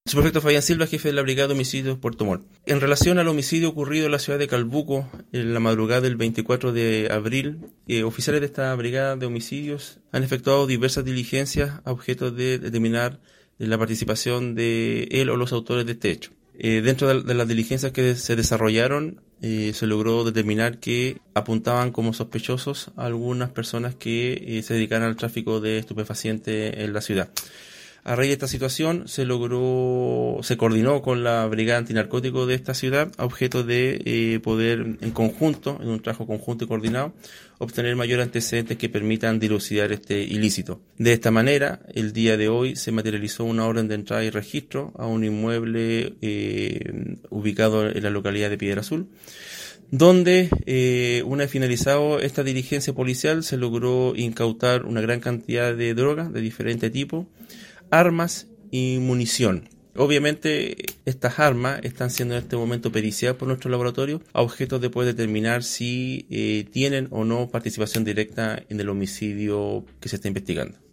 Subprefecto Fabián Silva, jefe de la Brigada de Homicidios Puerto Montt. En relación al homicidio ocurrido en la ciudad de Calbuco en la madrugada del 24 de abril, oficiales de esta Brigada de Homicidios han efectuado diversas diligencias a objeto de determinar la participación de él o los autores de este hecho. Dentro de las diligencias que se desarrollaron, se logró determinar que apuntaban como sospechosos a algunas personas que se dedicaran al tráfico de estupefacientes en la ciudad. A raíz de esta situación se coordinó con la Brigada Antinarcótico de esta ciudad a objeto de poder en conjunto, en un trabajo conjunto y coordinado, obtener mayores antecedentes que permitan dilucidar este ilícito. De esta manera, el día de hoy se materializó una orden de entrada y registro a un inmueble ubicado en la localidad de Piedra Azul, donde una vez finalizado esta diligencia policial se logró incautar una gran cantidad de drogas de diferente tipo, armas y munición. Obviamente estas armas están siendo en este momento periciadas por nuestro laboratorio a objeto de poder determinar si tienen o no participación directa en el homicidio que se está investigando.